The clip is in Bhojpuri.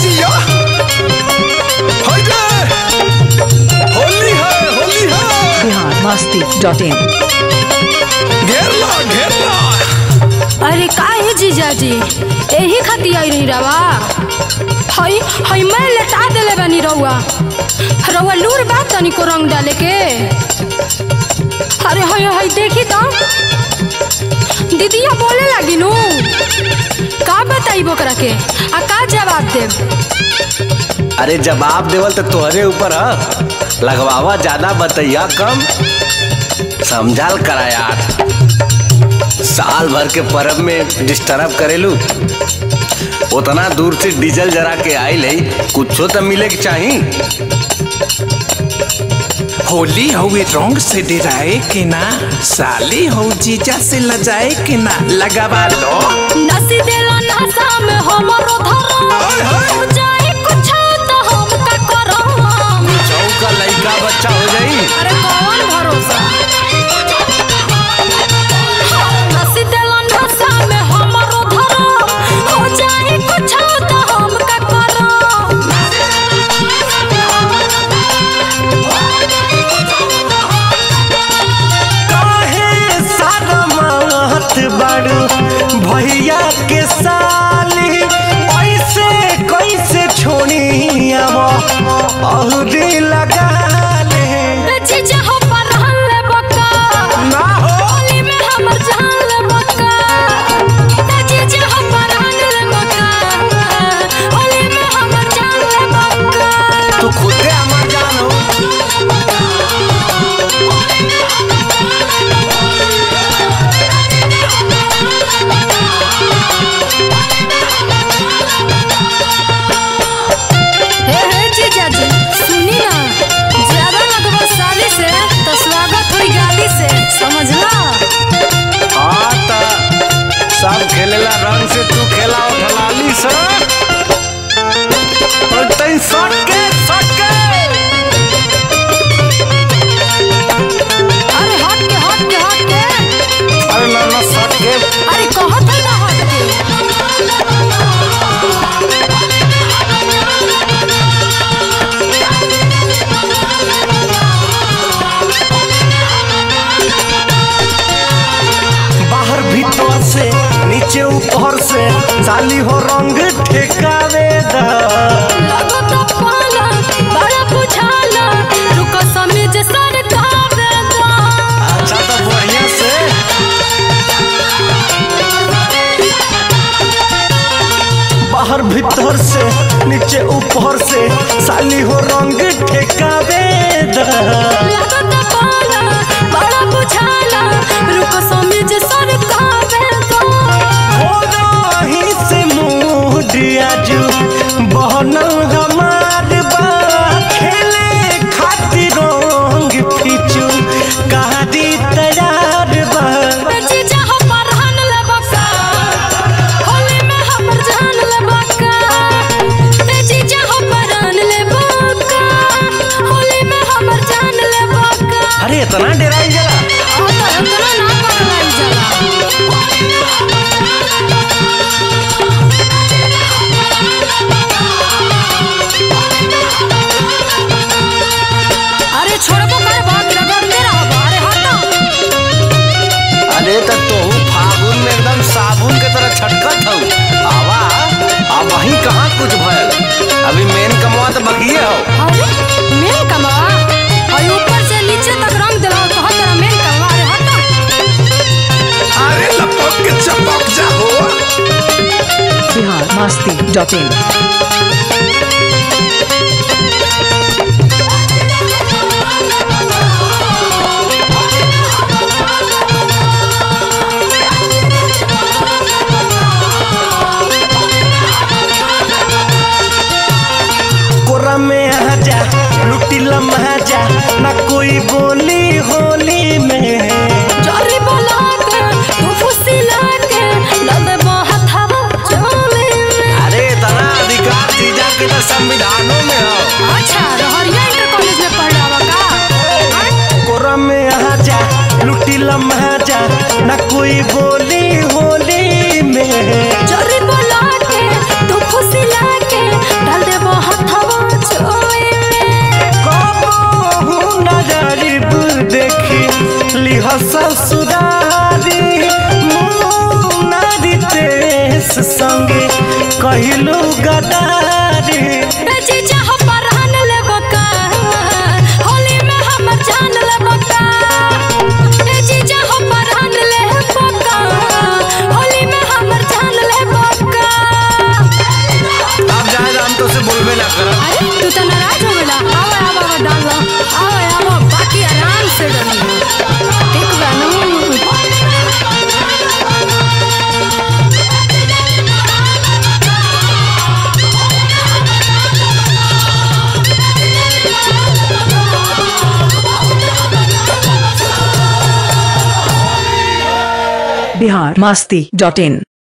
जिया होली है biharmasti.in। घेरला अरे का है जीजाजी यही खाती आई रही रवा हई हई मैं लेटा देले बनी रउआ रउआ लूर बात तनी को रंग डाले के। अरे हई हई देखी तो दीदिया बोले लगी नु का बताई बोकरा के आ का जवाब देब। अरे जवाब देवल तो तोहरे ऊपर है, लगवावा ज्यादा बतैया कम, समझाल करा यार। साल भर के परब में डिस्टर्ब करेलू, उतना दूर से डीजल जरा के आई ले, कुछो तो मिले के चाहिए। होली हुए रंग से डराए के ना, साली हो जीजा से लजाए के ना, लगावा लो नसी देला नशा में हमरो धरो हो जाए कुछ तो हम का करो चौका लड़का बच्चा हो जाई। अरे कौन भरोसा नसी देला नशा में हमरो धरो हो जाए कुछ तो हम का करो। काहे सारा मात बाड़ू भैया के साली, ऐसे कैसे छोड़ी औरी लगा ले। जीजा हो परहन ले बका ना हो होली में हमर जान ले बका, जीजा हो परहन ले बका होली में हमर जान ले बका। तू खुदे हमार जान हो। हे जीजाजी सुनी ना, ज्यादा लगवा साली से तो स्वागत हुई गाली से, समझला। हाँ तो सब खेलेला रंग से, तू खेला उठलाली से और तैन सटके अरे हट के अरे ना सटके अरे कहत है ना हट के। बाहर भीतर से नीचे ऊपर से साली हो रंग ठेकावे दा। लगो तो पाला बड़ा बुझाला रुको समझ सरकावे दा। अच्छा तो बढ़िया से बाहर भीतर से नीचे ऊपर से साली हो रंग ठेकावे दा। लगो तो पाला बड़ा बुझाला रुको समझ सरकावे दा। हो रही से मुडिया जू बहनल हमार बा, खेले खातिर रंग फिचू कहादी तैयार बा। जीजा हो परहन ले बका होली में हमर जान ले बका, जीजा हो परहन ले बका होली में हमर जान ले बका। अरे इतना डराई जला ओ तो इतना ना पगलाई जला। अरे छोड़बो कर बात रगड़ते रहबो, अरे हटो। अरे तो तू फागुन में एकदम साबुन के तरह छटकत हो। आवा अब वहीं कहाँ कुछ भयल, अभी मेन कमवा तो बकिए हो। अरे मेन कमवा और ऊपर से नीचे तक रंग दिलाओ तो हर तरह मेन कमवा, अरे हटो। अरे लपक के चपक जा हो। biharmasti.in। कोरा में आ जा लुटी लम्हा जा, ना कोई बोली होली में। जोरी बोला के तू फुसिला के लदे हथवा चोले में। अरे इतना अधिकार जीजा के तो संविधानों में हो। अच्छा रहरिया इंटर कॉलेज में पढ़ रहा का। कोरा में आ जा लुटी लम्हा जा, ना कोई बोली होली में। जोरी बोला के तू फुसिला के डाल संगे कहलू गदारी। जीजा हो परहन लेबो का होली में हमर जान लेबो का। जीजा हो परहन लेबो का होली में हमर जान लेबो का। अब जाए हम तो से बोलबे ना कर। अरे तू तो नाराज हो गला। आओ डाल लो। आओ बाकी आराम से डालिए। एक बार biharmasti.in